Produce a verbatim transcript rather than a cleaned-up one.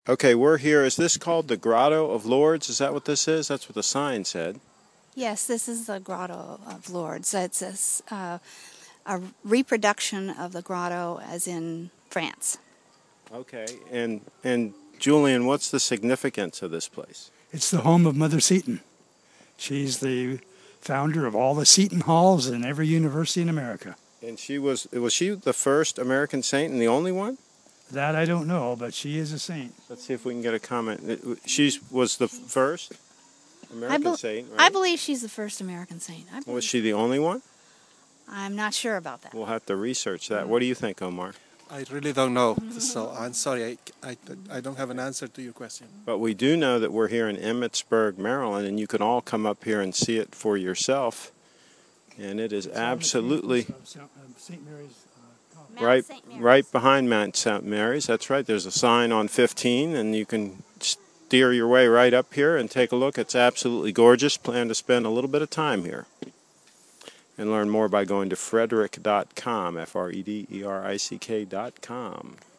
Okay, we're here. Is this called the Grotto of Lourdes? Is that what this is? That's what the sign said. Yes, this is the Grotto of Lourdes. It's a, s- uh, a reproduction of the grotto as in France. Okay, and and Julian, what's the significance of this place? It's the home of Mother Seton. She's the founder of all the Seton Halls in every university in America. And she was was she the first American saint and the only one? That I don't know, but she is a saint. Let's see if we can get a comment. She was the first American I bel- saint, right? I believe she's the first American saint. I Was believe- she the only one? I'm not sure about that. We'll have to research that. What do you think, Omar? I really don't know, so I'm sorry, I, I, I don't have an answer to your question. But we do know that we're here in Emmitsburg, Maryland, and you can all come up here and see it for yourself. And it is absolutely Saint Mary's. Mount right, Saint Mary's. right behind Mount Saint Mary's. That's right. There's a sign on fifteen, and you can steer your way right up here and take a look. It's absolutely gorgeous. Plan to spend a little bit of time here and learn more by going to frederick dot com, F R E D E R I C K dot com.